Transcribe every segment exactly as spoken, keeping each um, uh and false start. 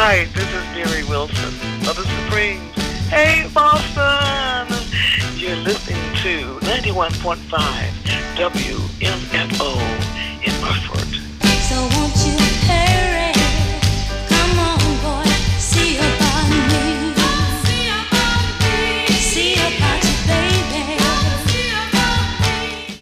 Hi, this is Mary Wilson of the Supremes. Hey, Boston! You're listening to ninety-one point five W M F O in Murford. So won't you hurry? Come on, boy, see about me. See about me. See about you, baby. See about me.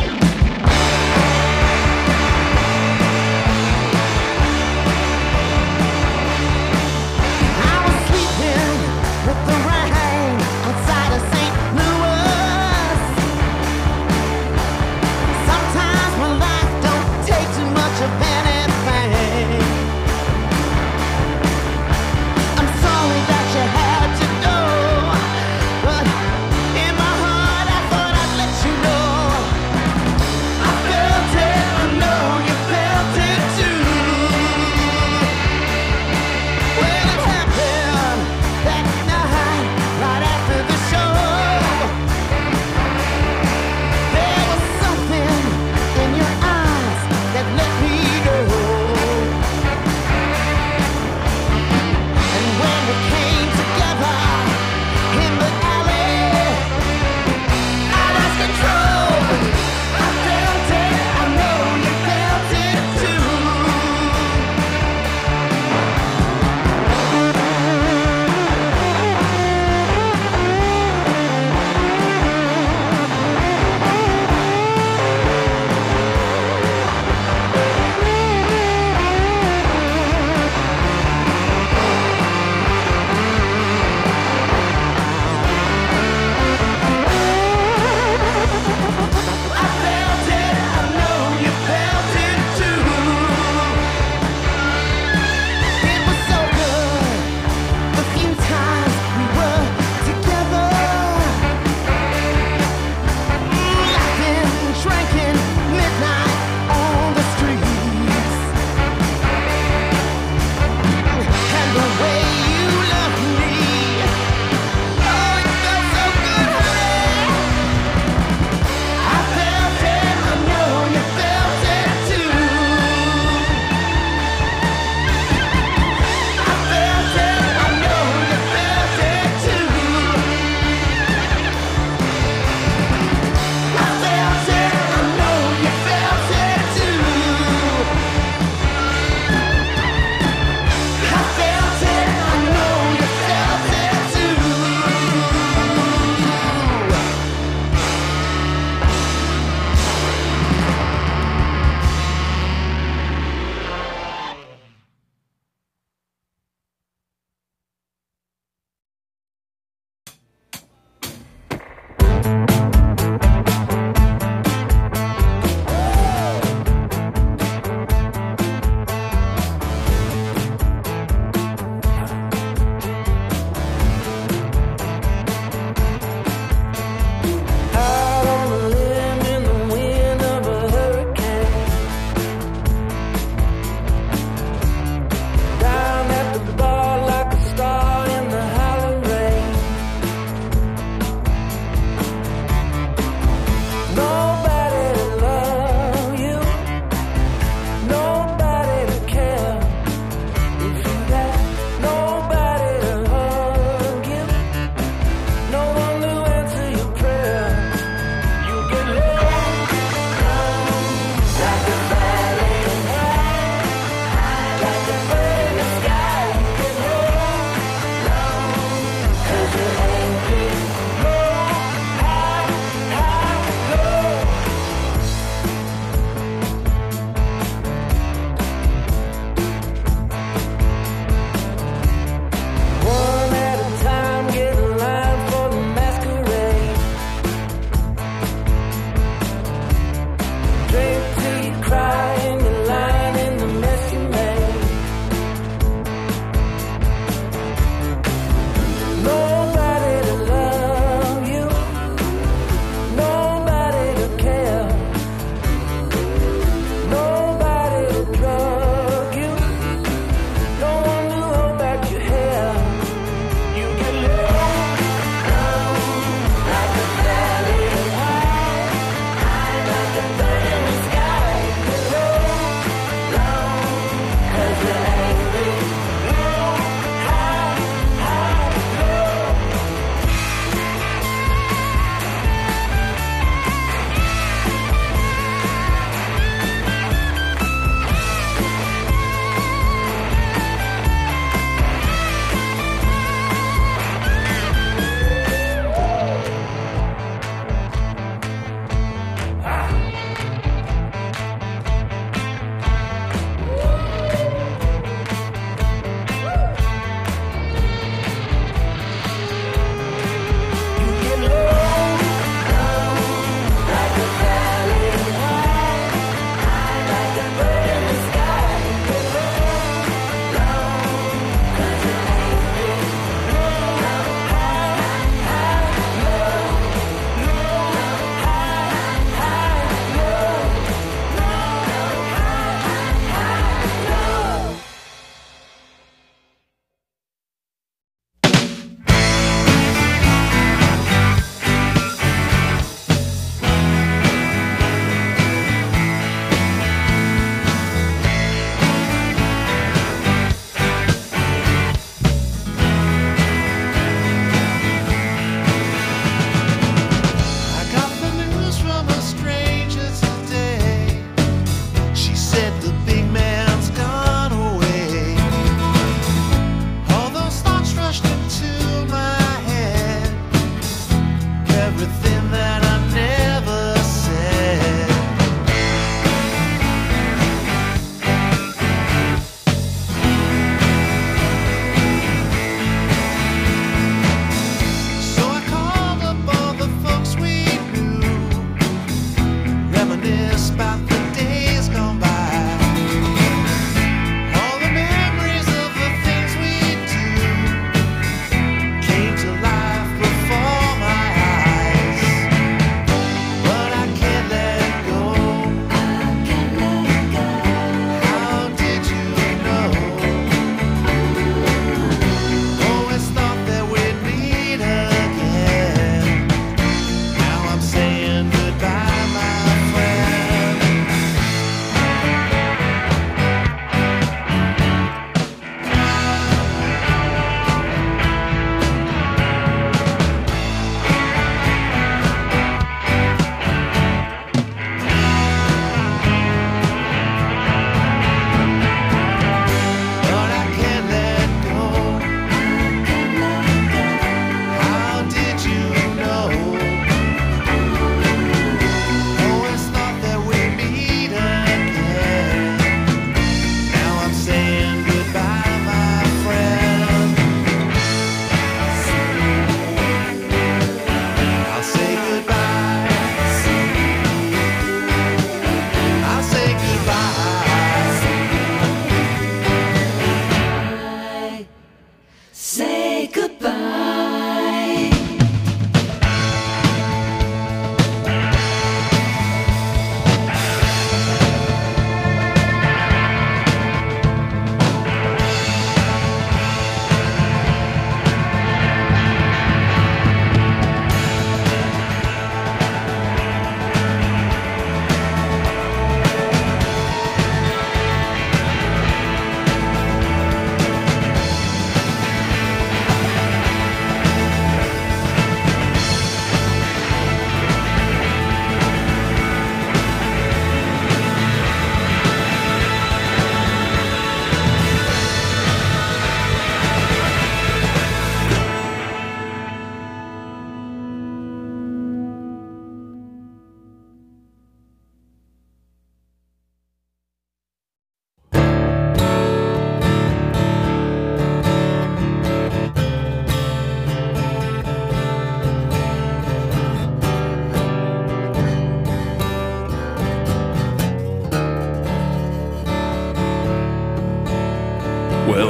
I was sleeping with the rain outside of Saint Louis. Sometimes my life don't take too much of anything.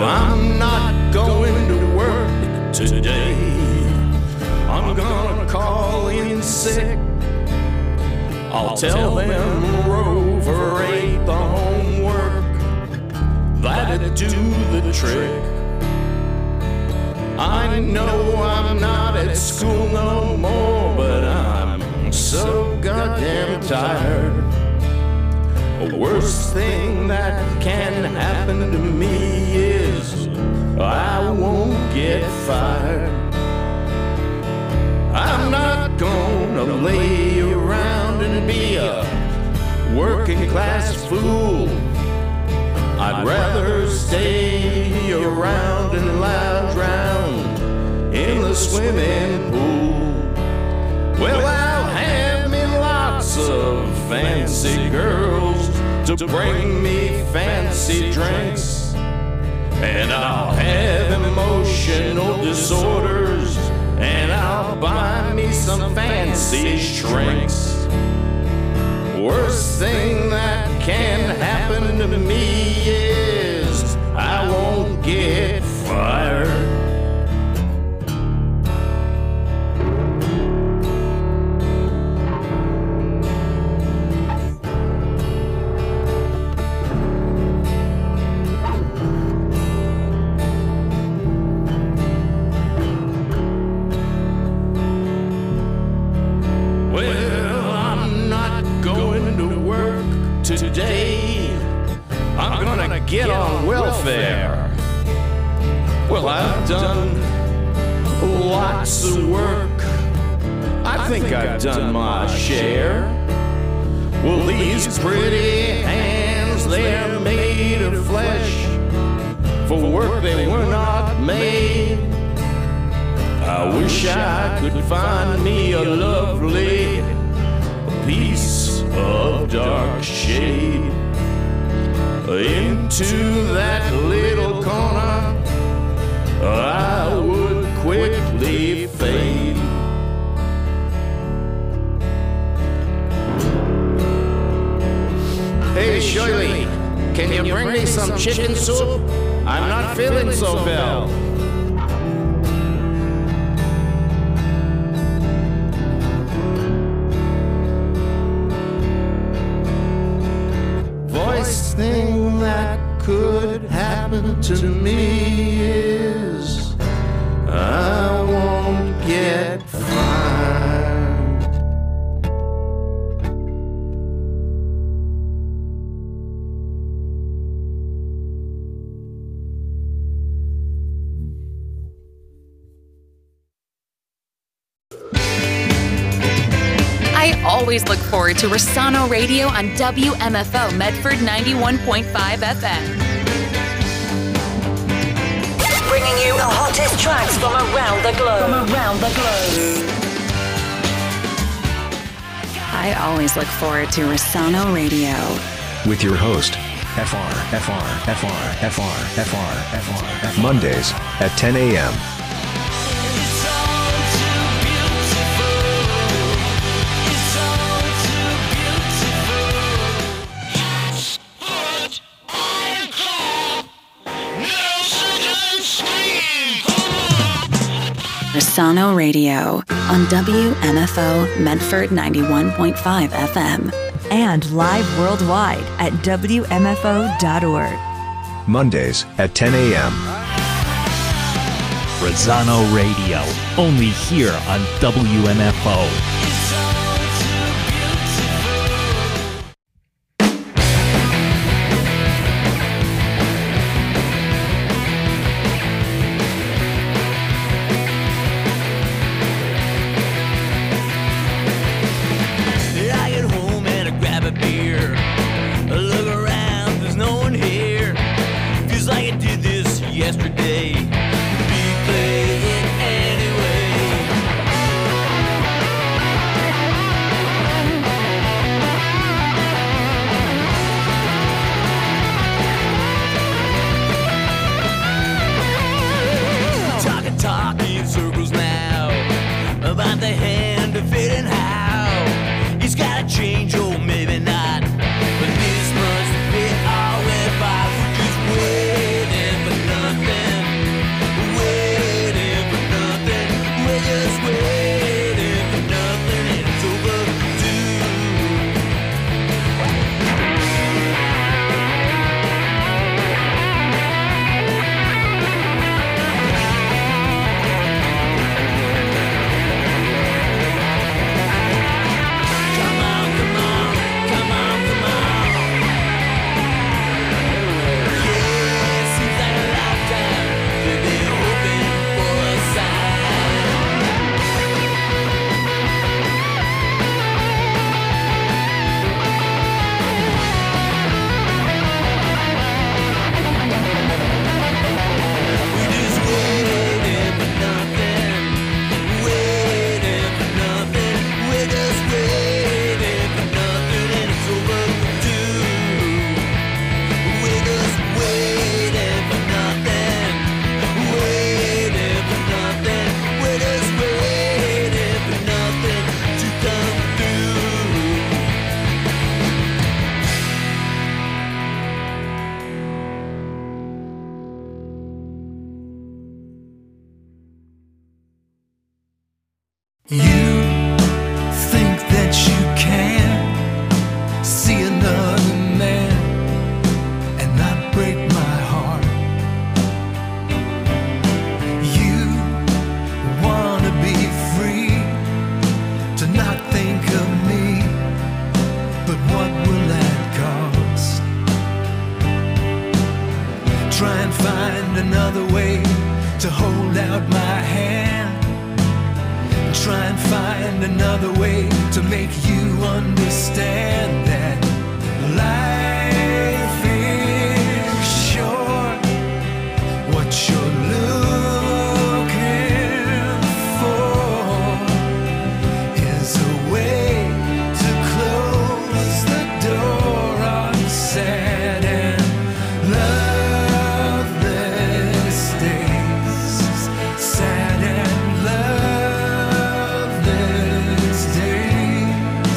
Well, I'm not going to work today. I'm gonna call in sick. I'll tell them Rover ate the homework. That'd do the trick. I know I'm not at school no more, but I'm so goddamn tired. The worst thing that can happen to me is I won't get fired. I'm not gonna lay around and be a working class fool. I'd rather stay around and lounge round in the swimming pool. Well, I'll have me lots of fancy girls to bring me fancy drinks, and I'll have emotional disorders, and I'll buy me some fancy shrinks. Worst thing that can happen to me is I won't get fired. Today, I'm gonna get on welfare. Well, I've done lots of work. I think I've done my share. Well, these pretty hands, they're made of flesh for work they were not made. I wish I could find me a lovely piece of dark shade into that little corner. I would quickly fade. Hey Shirley, can you bring me some chicken soup? I'm not feeling so well. Voice thing that could happen to me is I won't get fired. I always look forward to Rossano Radio on W M F O Medford ninety-one point five F M. Bringing you the hottest tracks from around the globe. From around the globe. I always look forward to Rossano Radio. With your host, F R, F R, F R, F R, F R, F R, F R. Mondays at ten a.m. Rossano Radio on W M F O Medford ninety-one point five F M. And live worldwide at W M F O dot org. Mondays at ten a.m. Rossano Radio, only here on W M F O. You think that you can see another man and not break my heart. You wanna be free to not think of me, but what will that cost? Try and find another way to hold out my hand. Try and find another way to make you understand that life is short. What you're looking for is a way to close the door on sad and loveless days. Sad and loveless days.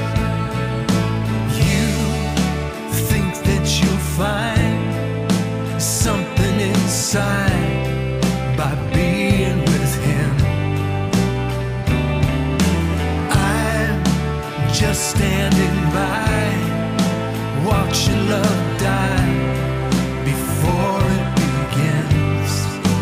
You think that you'll find something inside by being with him. I'm just standing by, watching love die before it begins.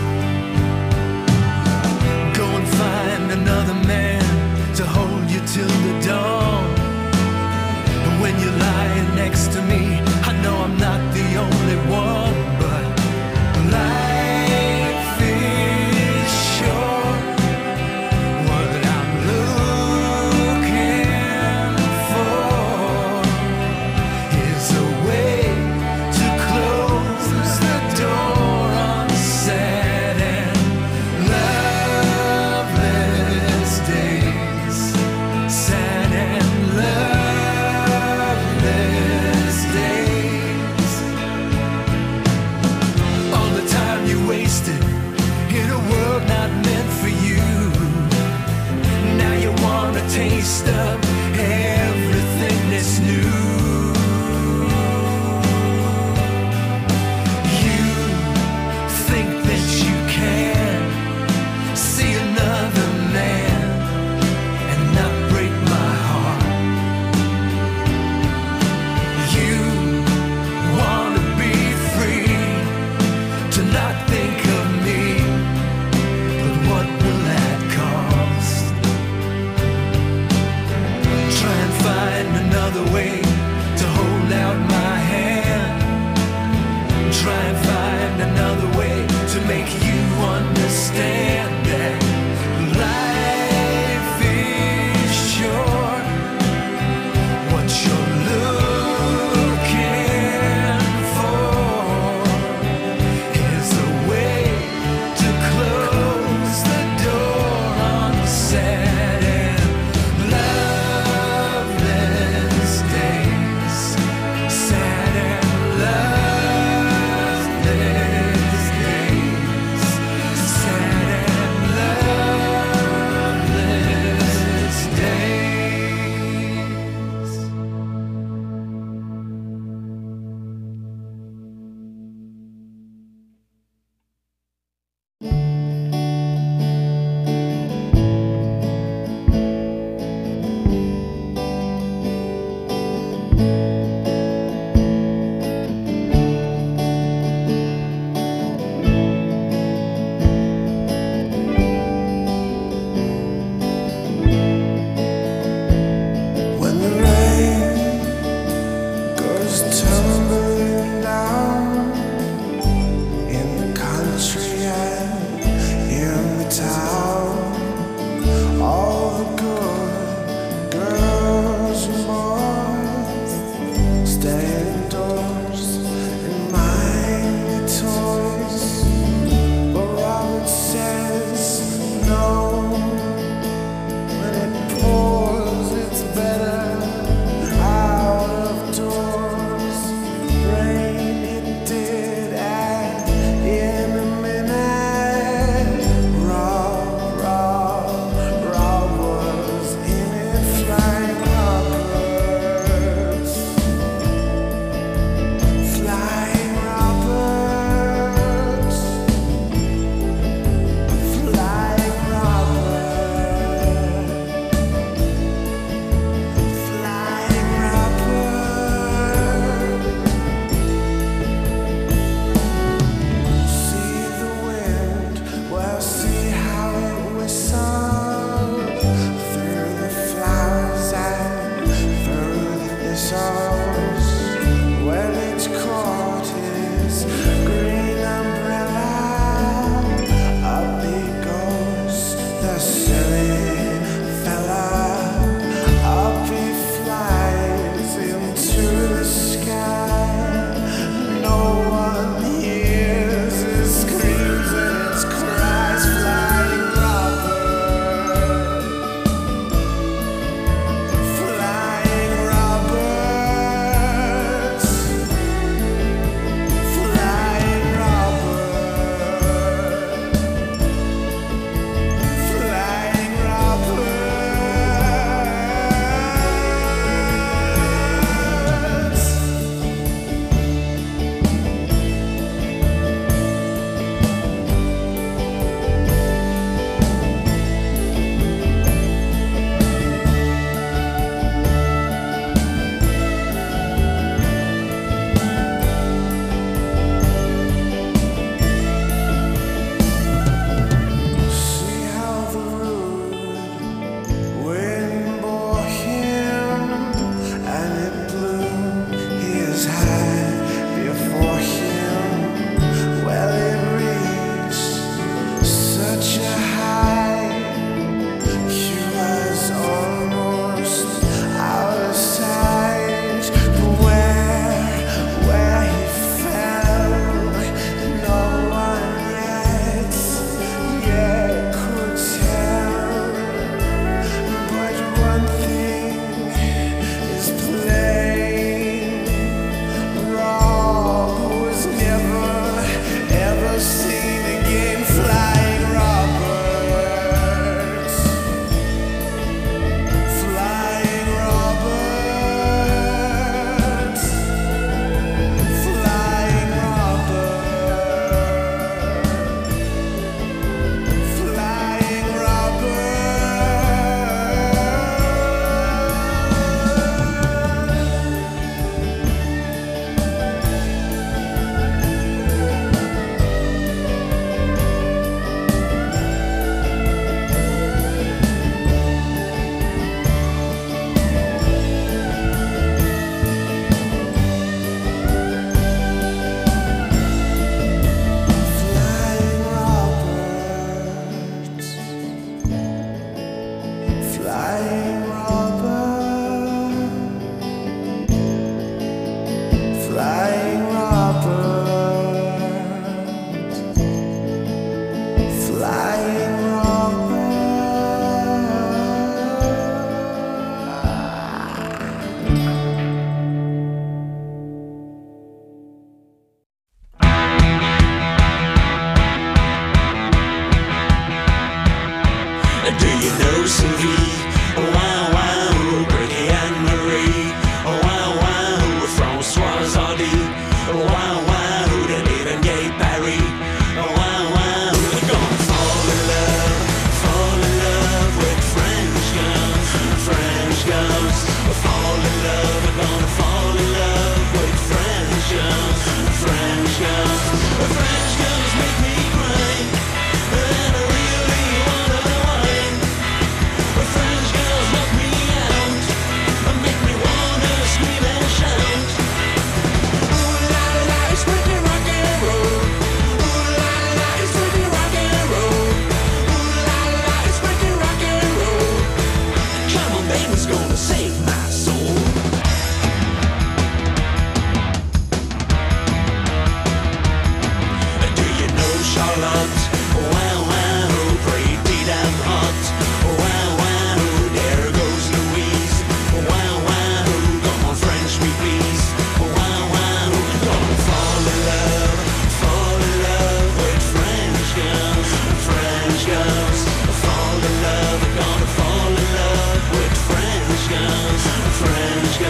Go and find another man to hold you till the dawn. And when you're lying next to me, I know I'm not the only one, but life is short. What I'm looking for is a way to close the door on sad and loveless days. Sad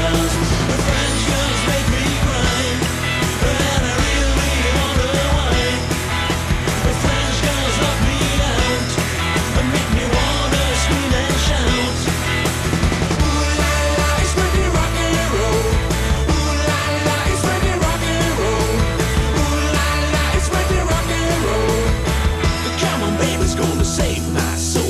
girls, the French girls make me cry, and I really wonder why. The French girls lock me out and make me wanna scream and shout. Ooh la la, it's when you rock and roll. Ooh la la, it's when you rock and roll. Ooh la la, it's when you rock and roll. Come on, baby's gonna save my soul.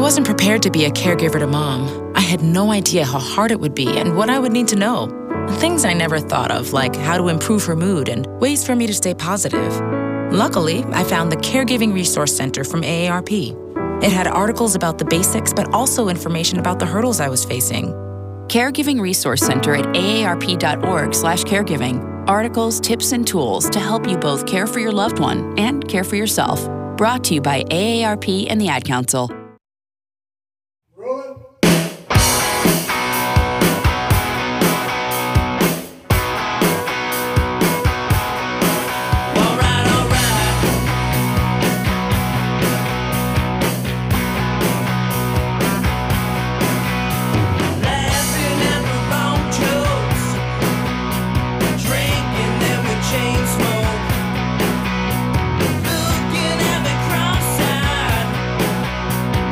wasn't prepared to be a caregiver to Mom. I had no idea how hard it would be and what I would need to know. Things I never thought of, like how to improve her mood and ways for me to stay positive. Luckily, I found the Caregiving Resource Center from A A R P. It had articles about the basics, but also information about the hurdles I was facing. Caregiving Resource Center at aarp.org slash caregiving. Articles, tips, and tools to help you both care for your loved one and care for yourself. Brought to you by A A R P and the Ad Council. Looking at me cross-eyed.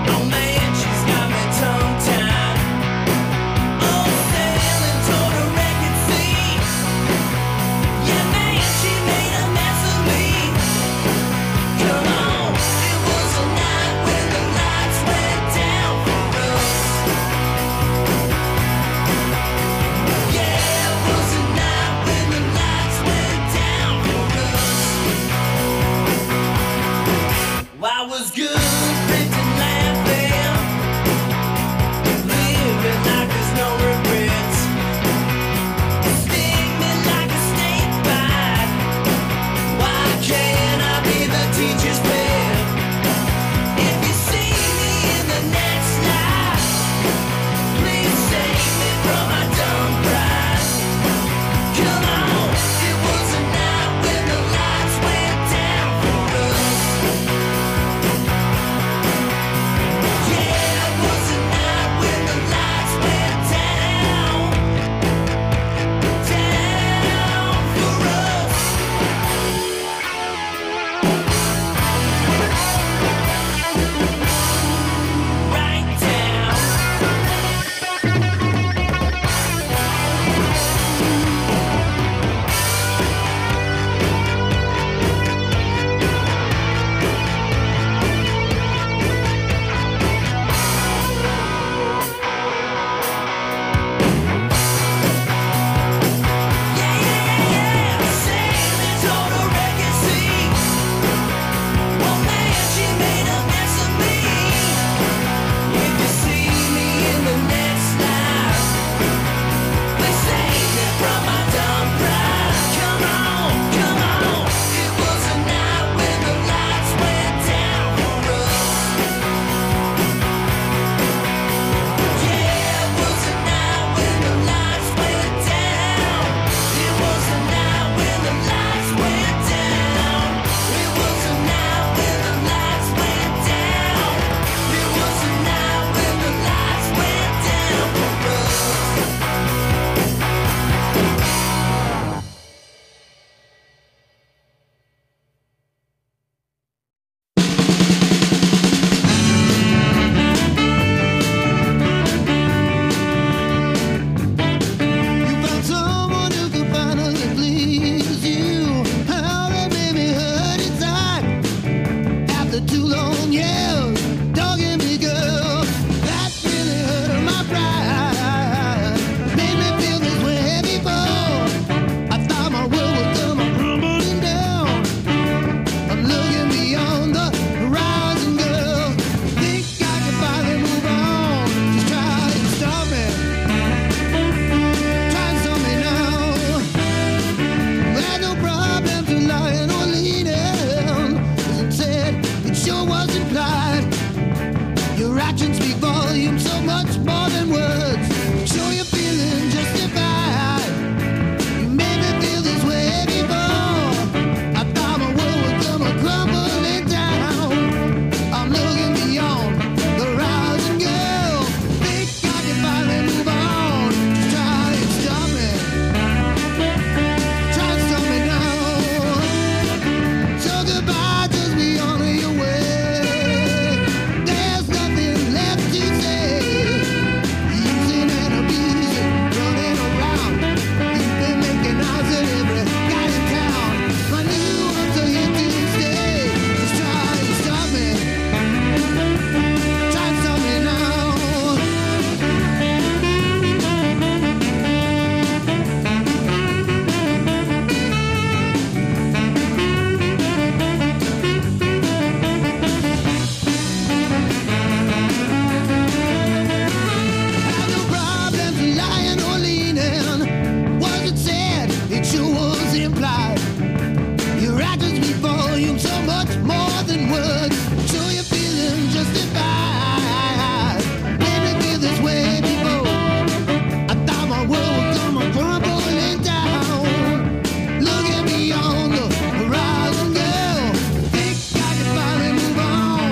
implied. Your actions speak volumes, so much more than words. So you're feeling justified. Made me feel this way before. I thought my world would come crumbling down. Look at me on the horizon, girl. Think I can finally move on.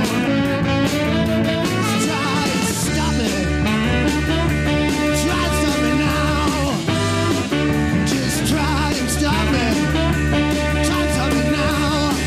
Try and stop me. Try and stop me now. Just try and stop me. Try and stop me now.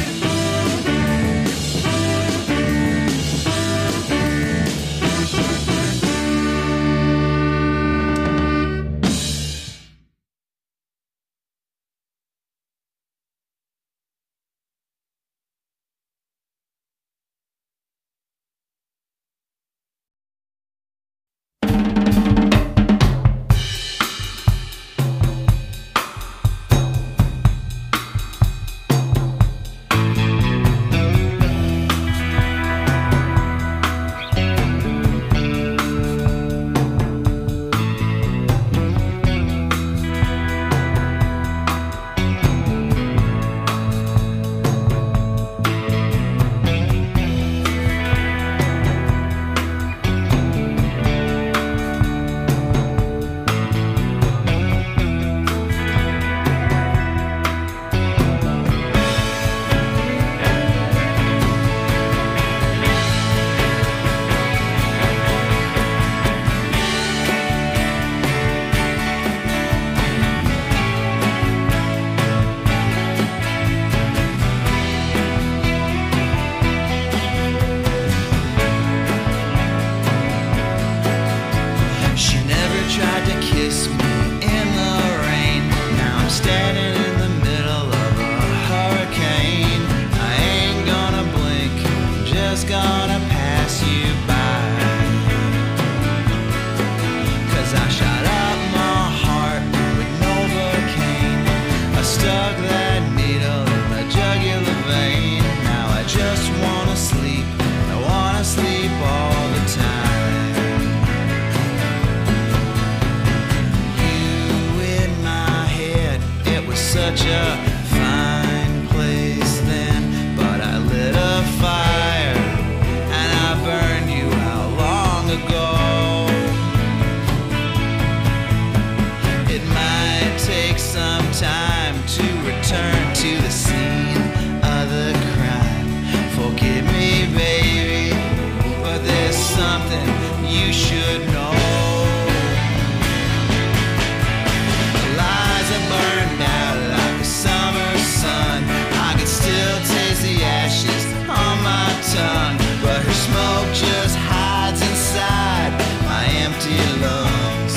She never tried to kiss me in the rain. Now I'm standing in the middle of a hurricane. I ain't gonna blink, I'm just gonna pass you by. Cause I shot up my heart with Novocaine. I stuck that needle in my jugular vein. Now I just wanna sleep, I wanna sleep all the time. Such a fine place then, but I lit a fire and I burned you out long ago. It might take some time to return to the scene of the crime. Forgive me, baby, but there's something you should know. The lies are burned out like the summer sun. I can still taste the ashes on my tongue, but her smoke just hides inside my empty lungs.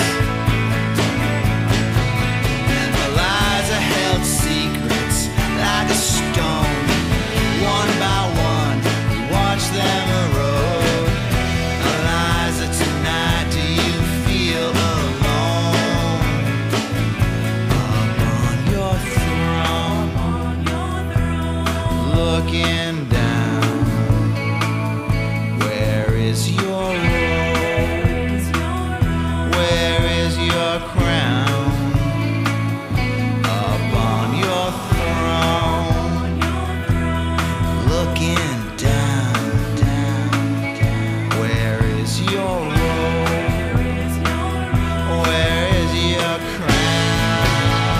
The lies are held secrets like a stone. One by one, we watch them erode. Eliza, tonight, do you feel alone? Up on your throne, looking down. Where is your robe? Where is your crown? Up on your throne, looking down, down, down. Where is your robe? Where is your crown?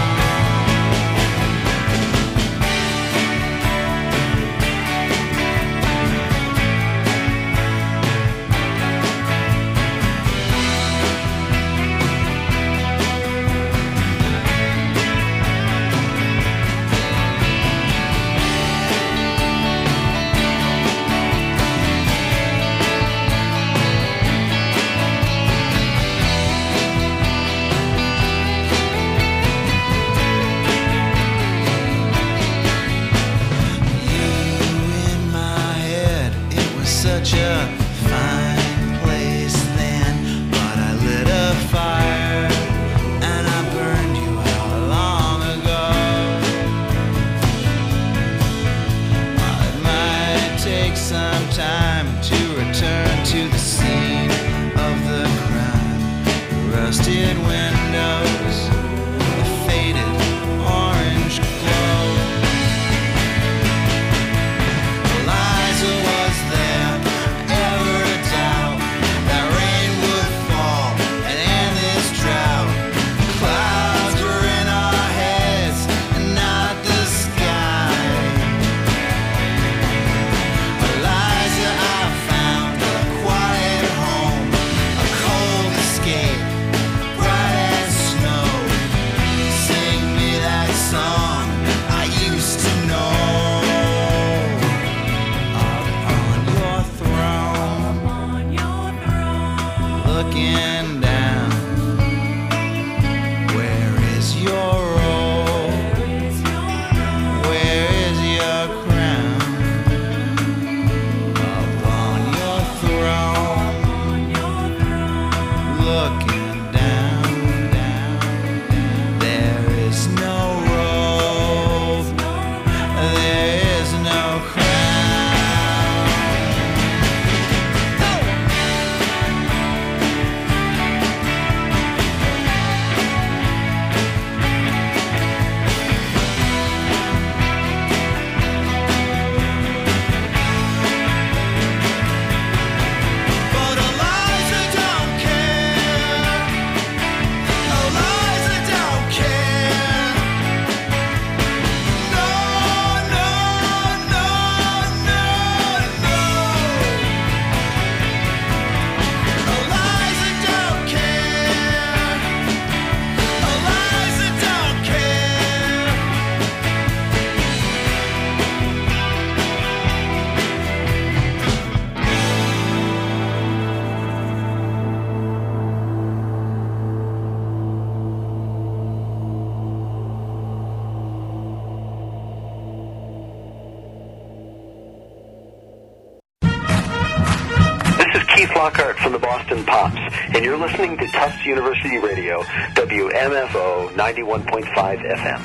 Such a fine place then, but I lit a fire and I burned you out long ago. It might take some time to return to the scene of the crime. Rusted windows, a faded orange glow. Lockhart from the Boston Pops, and you're listening to Tufts University Radio, W M F O ninety-one point five F M.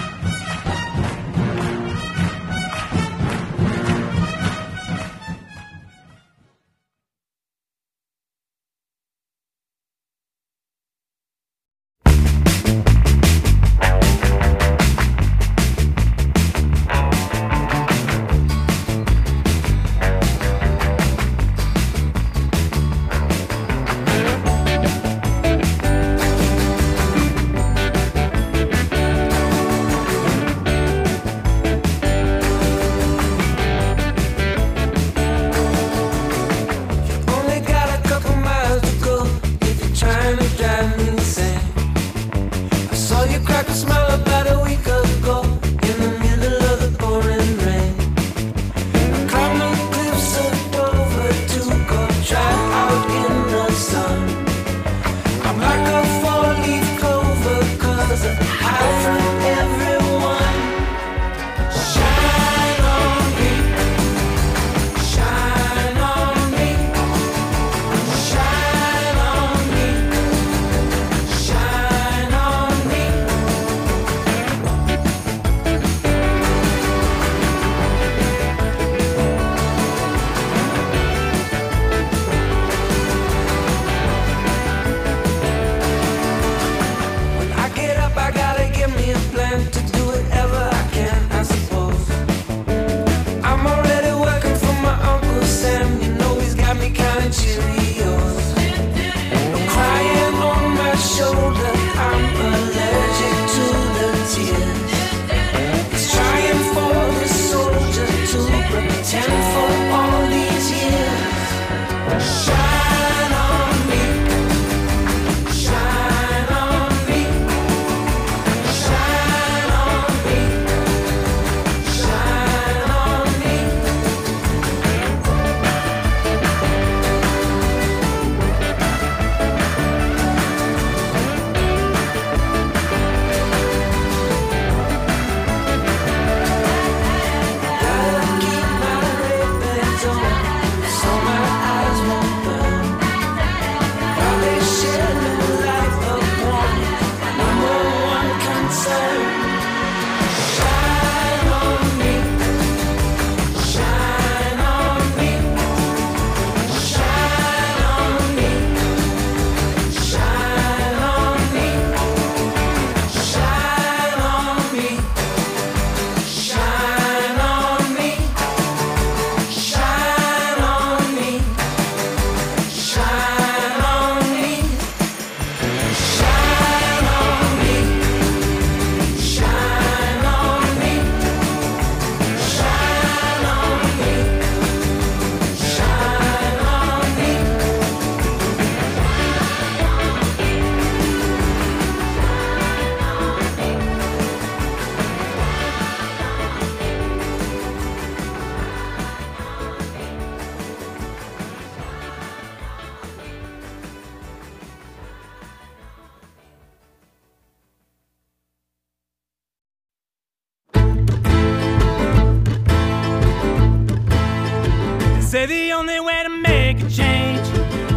Say the only way to make a change,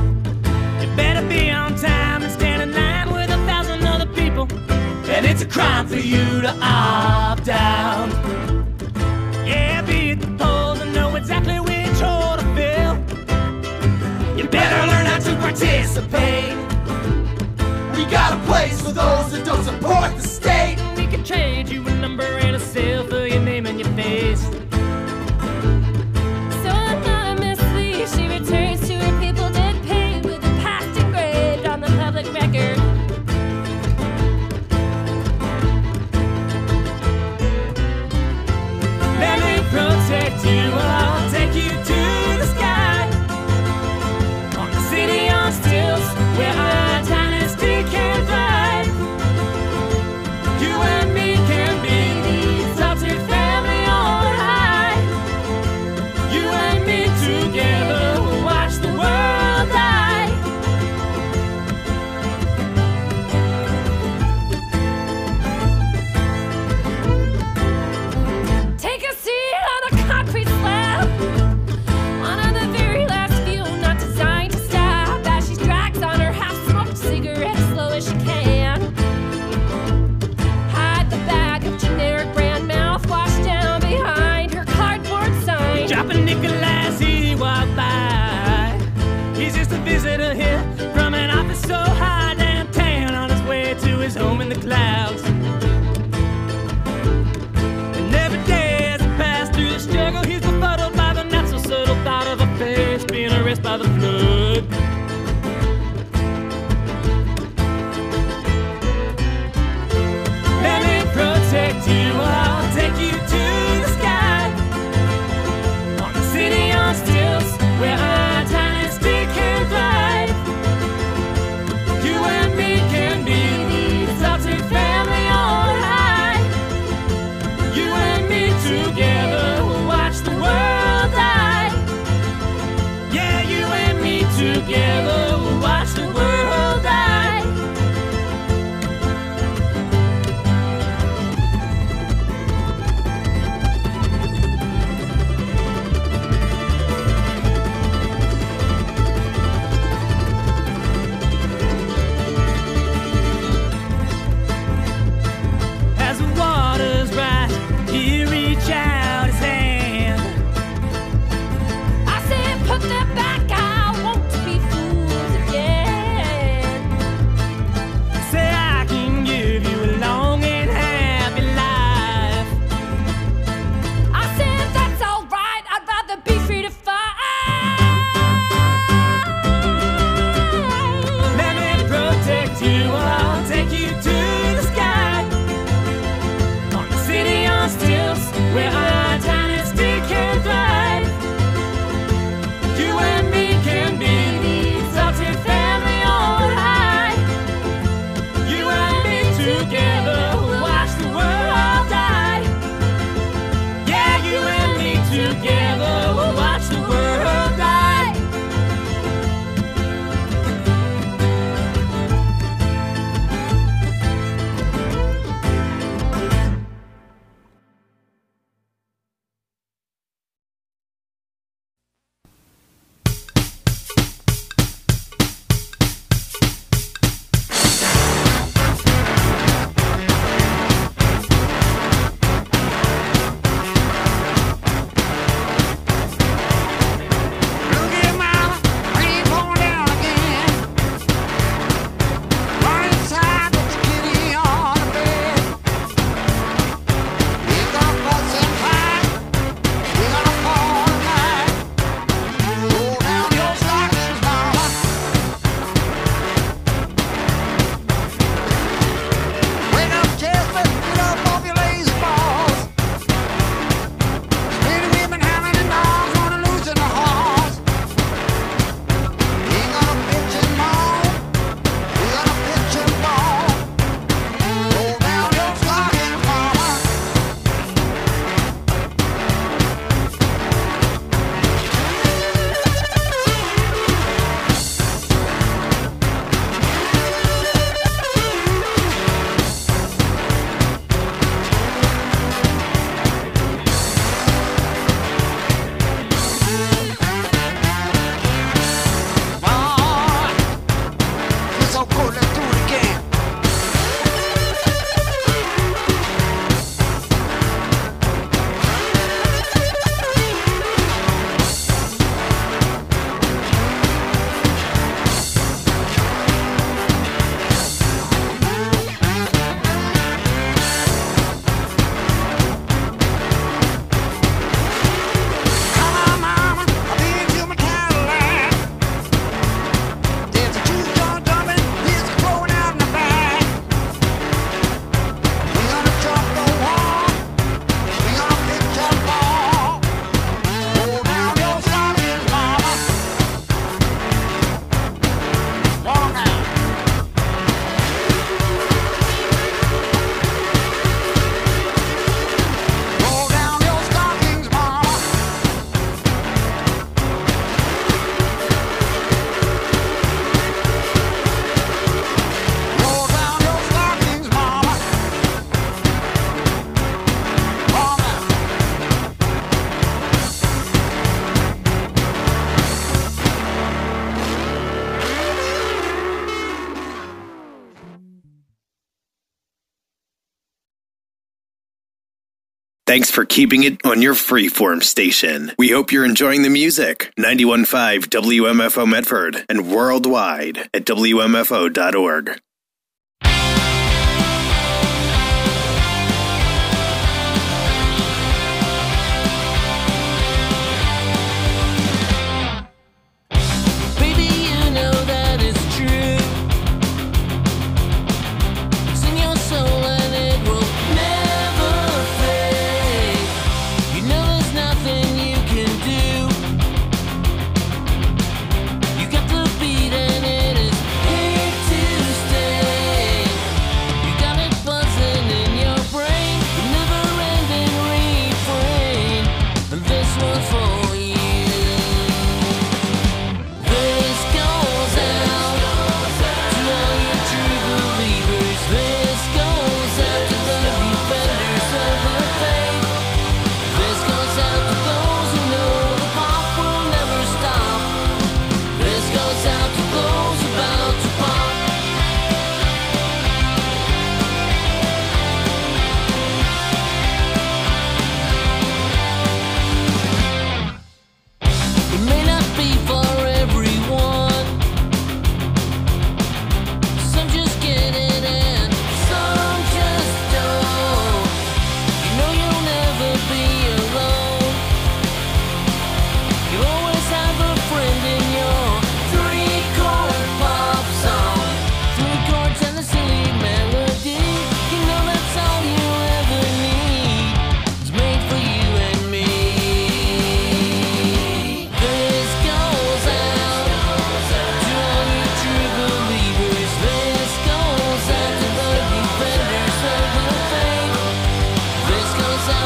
you better be on time and stand in line with a thousand other people. And it's a crime for you to opt out. Yeah, be at the polls and know exactly which hole to fill. You better learn how to participate. We got a place for those that don't support the state. We can trade you a number and a seal for your name and your face. She returns to her people dead paid with the past engraved on the public record. Let me protect you, I'll take you to the sky. On the city on stilts, where our dynasty can thrive. together will watch the world die. Yeah, you and me together will watch the world die. As the waters rise, he reach out his hand. I said, put that back, I want to be fools again. Say I can give you a long and happy life. I said, that's alright, I'd rather be free to fight. Let me protect you, I'll take you to the sky. On the city on stilts, where our dynasty can thrive. You and me can be the exalted family on high. You and me together will watch the world die. Yeah, you and me together will watch the world die. Thanks for keeping it on your freeform station. We hope you're enjoying the music. ninety-one point five W M F O Medford and worldwide at W M F O dot org.